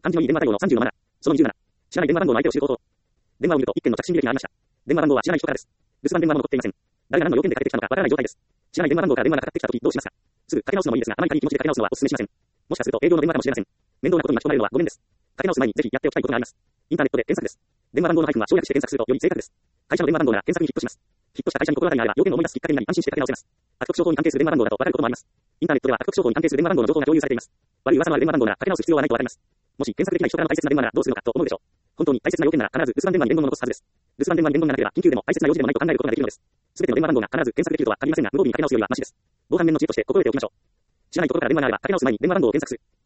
漢字のいい電話対応の37。その27。知らない電話番号の相手を知る方法。電話を見ると1件の着信履歴がありました。電話番号は知らない人からです。留守番電話も残っていません。誰が何の要件でかけてきたのかわからない状態です。知らない電話番号から電話がかかってきたときどうしますか。すぐかけ直すのもいいですが、あまり軽い気持ちでかけ直すのはお勧めしません。もしかすると営業の電話かもしれません。面倒なことに巻き込まれるのはごめんです。かけ直す前にぜひやっておきたいことがあります。インターネットで検索です。電話番号のハイフンは省略して検索するとより正確です。会社の電話番号が検索にヒットします。ヒットした会社に心当たりがあれば要件を思い出すきっかけになり安心してかけ直せます。悪徳商法に関係する電話番号だとわかることもあります。インターネットでは悪徳商法に関係する電話番号の情報が共有されています。悪い噂のある電話番号ならかけ直す必要はないとわかります。もし検索できない人からの大切な電話ならどうするのかと思うでしょう。本当に大切な要件なら必ず留守番電話に伝言を残すはずです。留守番電話に伝言がなければ緊急でも大切な用事でもないと考えることができるのです。すべての電話番号が必ず検索できるとは限りませんが、無防備にかけ直すよりはマシです。防犯面の知恵として覚えておきましょう。知らないところから電話があればかけ直す前に電話番号を検索する。